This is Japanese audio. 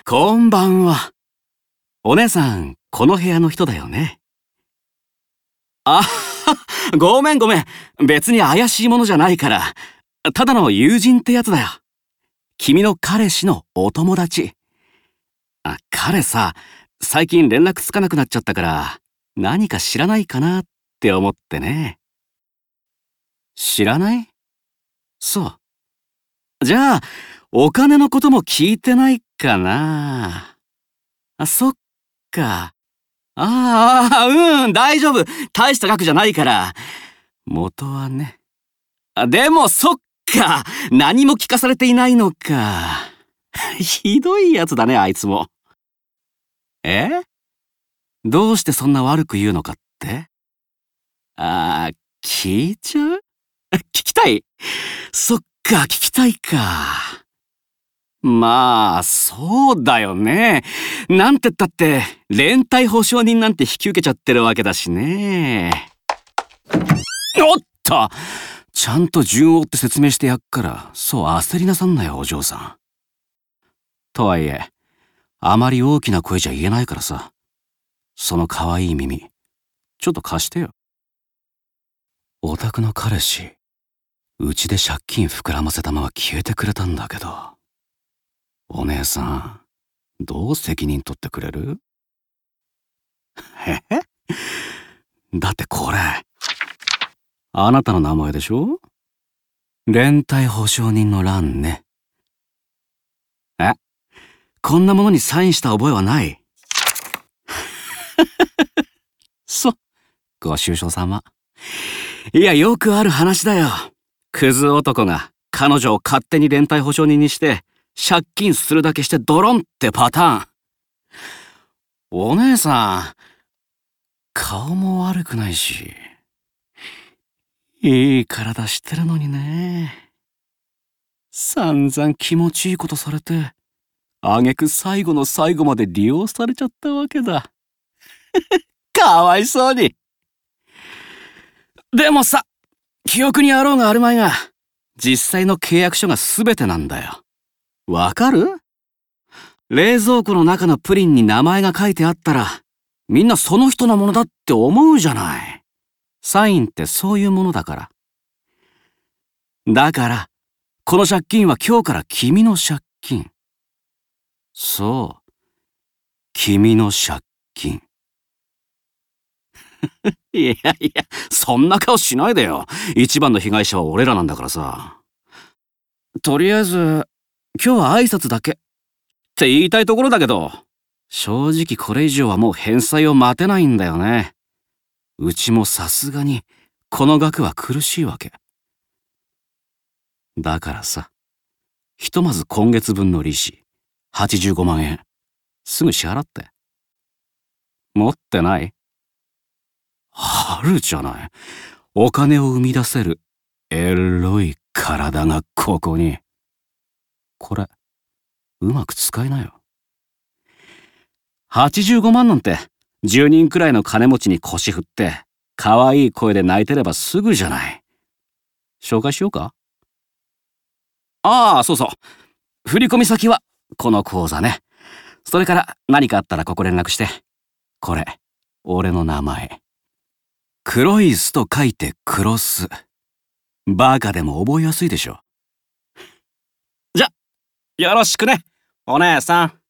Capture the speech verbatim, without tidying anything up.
こんばんは。お姉さん、この部屋の人だよね。あはは、ごめんごめん。別に怪しいものじゃないから。ただの友人ってやつだよ。君の彼氏のお友達。あ、彼さ、最近連絡つかなくなっちゃったから、何か知らないかなって思ってね。知らない？そう。じゃあ、お金のことも聞いてないかな。あ、そっか。ああ、うん、大丈夫。大した額じゃないから。元はね。あ、でも、そっか。何も聞かされていないのか。ひどいやつだね、あいつも。え？どうしてそんな悪く言うのかって？ああ、聞いちゃう？聞きたい？そっか、聞きたいか。まあ、そうだよね。なんてったって、連帯保証人なんて引き受けちゃってるわけだしね。おっと！ちゃんと順を追って説明してやっから、そう焦りなさんなよ、お嬢さん。とはいえ、あまり大きな声じゃ言えないからさ。その可愛い耳、ちょっと貸してよ。お宅の彼氏、うちで借金膨らませたまま消えてくれたんだけど。お姉さん、どう責任取ってくれる？へへ？だってこれ、あなたの名前でしょ？連帯保証人の欄ね。え？こんなものにサインした覚えはない。そ、ご愁傷様。いや、よくある話だよ。クズ男が彼女を勝手に連帯保証人にして、借金するだけしてドロンってパターン。お姉さん、顔も悪くないし、いい体してるのにね。散々気持ちいいことされて、挙句最後の最後まで利用されちゃったわけだ。かわいそうに。でもさ、記憶にあろうがあるまいが、実際の契約書が全てなんだよ。わかる？冷蔵庫の中のプリンに名前が書いてあったら、みんなその人のものだって思うじゃない。サインってそういうものだから。だから、この借金は今日から君の借金。そう。君の借金。いやいや、そんな顔しないでよ。一番の被害者は俺らなんだからさ。とりあえず、今日は挨拶だけ。って言いたいところだけど、正直これ以上はもう返済を待てないんだよね。うちもさすがに、この額は苦しいわけ。だからさ、ひとまず今月分の利子、はちじゅうごまんえん、すぐ支払って。持ってない？あるじゃない。お金を生み出せる、エロい体がここに。これ、うまく使いなよ。はちじゅうごまんなんて、じゅうにんくらいの金持ちに腰振って、可愛い声で泣いてればすぐじゃない。紹介しようか？ああ、そうそう。振込先は、この口座ね。それから何かあったらここ連絡して。これ、俺の名前。黒い巣と書いて黒巣。バカでも覚えやすいでしょ。じゃ、よろしくね、お姉さん。